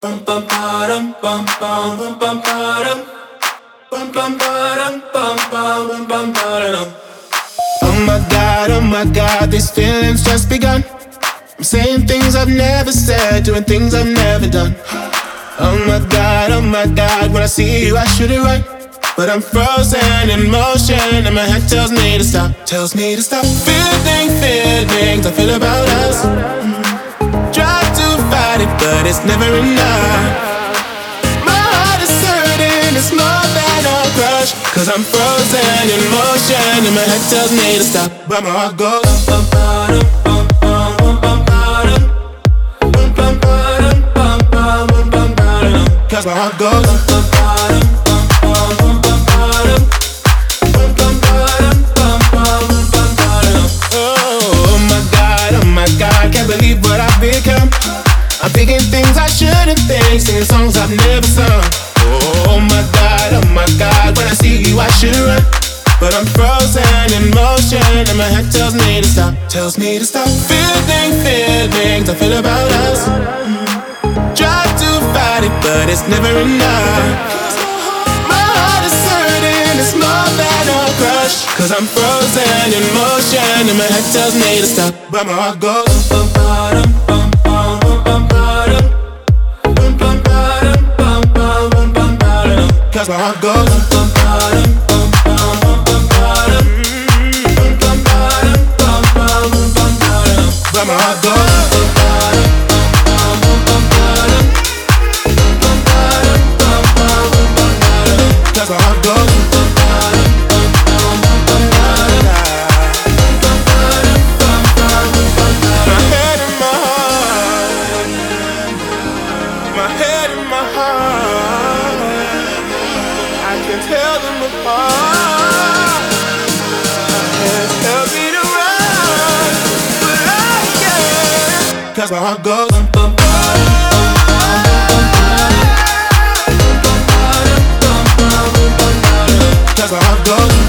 Bum bum ba-dum bum bum bum bum ba-dum bum bum ba-dum bum bum bum bum ba-dum. Oh my God, these feelings just begun. I'm saying things I've never said, doing things I've never done. Oh my God, when I see you I should it right, but I'm frozen in motion and my head tells me to stop, feelings I feel about us. Try to fight it, but it's never enough. My heart is hurting, it's more than a crush, cause I'm frozen in motion and my head tells me to stop, but my heart goes bum bum bum bum bum bum bum bum bum bum bum bum, cause my heart goes bum bum bum bum bum bum bum bum. Oh my God, can't believe what I've become. I'm thinking things I shouldn't think, singing songs I've never sung. Oh my God, when I see you I should run, but I'm frozen in motion and my head tells me to stop, feelings I feel about us. Try to fight it, but it's never enough. My heart is hurting, it's more than a crush, cause I'm frozen in motion and my head tells me to stop, but my heart goes bum bum bum bum bum bum bum bum bum bum bum bum, cause my heart goes bum bum bum bum bum bum bum bum bum bum, but my heart goes bum bum bum bum bum bum bum, cause my heart goes bum bum bum bum bum bum. My head and my heart, my head and my heart, I can tell them apart. My head tells me to run, but I can't, cause my heart goes bum bum bum, cause my heart goes